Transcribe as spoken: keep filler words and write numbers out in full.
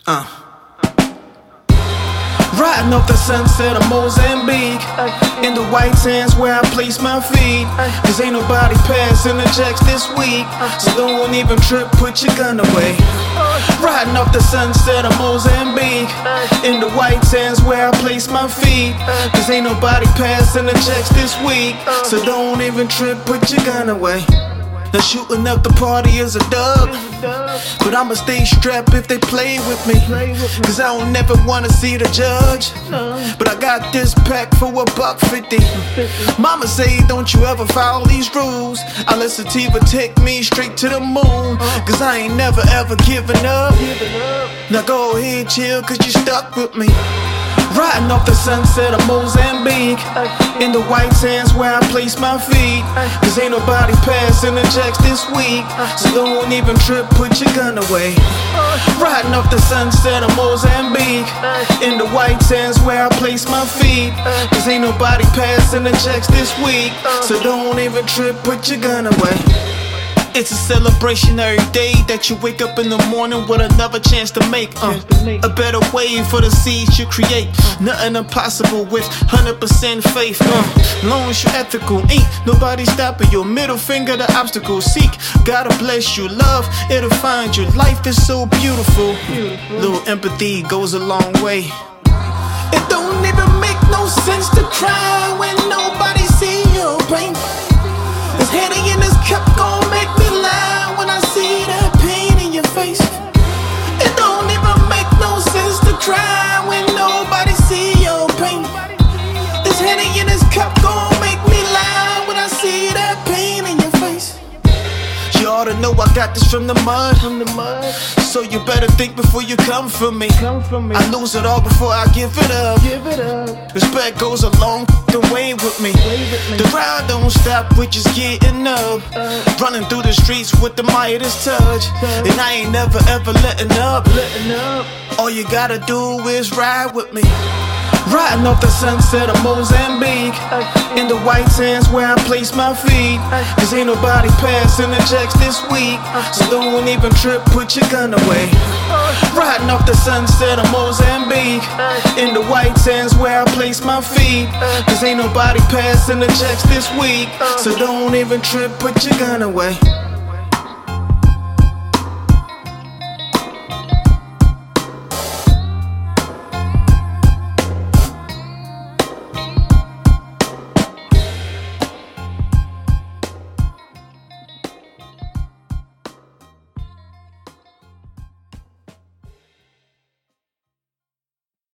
Uh. Riding off the sunset of Mozambique, in the white sands where I place my feet. Cause ain't nobody passing the checks this week, so don't even trip, put your gun away. Riding off the sunset of Mozambique, in the white sands where I place my feet. Cause ain't nobody passing the checks this week, so don't even trip, put your gun away. Now shooting up the party is a dub, but I'ma stay strapped if they play with me. Cause I don't never wanna see the judge, but I got this pack for a buck fifty. Mama say don't you ever follow these rules, I let sativa take me straight to the moon. Cause I ain't never ever giving up. Now go ahead chill cause you stuck with me. Riding off the sunset of Mozambique, in the white sands where I place my feet. Cause ain't nobody passing the checks this week, so don't even trip, put your gun away. Riding off the sunset of Mozambique, in the white sands where I place my feet. Cause ain't nobody passing the checks this week, so don't even trip, put your gun away. It's a celebration every day that you wake up in the morning with another chance to make uh, a better way for the seeds you create. Nothing impossible with one hundred percent faith. Uh, long as you ethical, ain't nobody stopping your middle finger the obstacle. Seek, gotta bless you. Love, it'll find you. Life is so beautiful. Little empathy goes a long way. It don't even make no sense to cry when nobody see your pain. This Henny in this cup gon' make me lie when I see that pain in your face. It don't even make no sense to cry when nobody see your pain. This Henny in this cup gon' make me lie when I see that pain in your face. You ought to know I got this from the mud, from the mud. So you better think before you come for me. Come for me. I lose it all before I give it up. Give it up. Respect goes a long way with me. me. The ride don't stop, we just getting up. Uh, Running through the streets with the Midas touch. touch. And I ain't never ever letting up. letting up. All you gotta do is ride with me. Riding off the sunset of Mozambique, in the white sands where I place my feet. Cause ain't nobody passing the checks this week, so don't even trip, put your gun away. Riding off the sunset of Mozambique, in the white sands where I place my feet. Cause ain't nobody passing the checks this week, so don't even trip, put your gun away.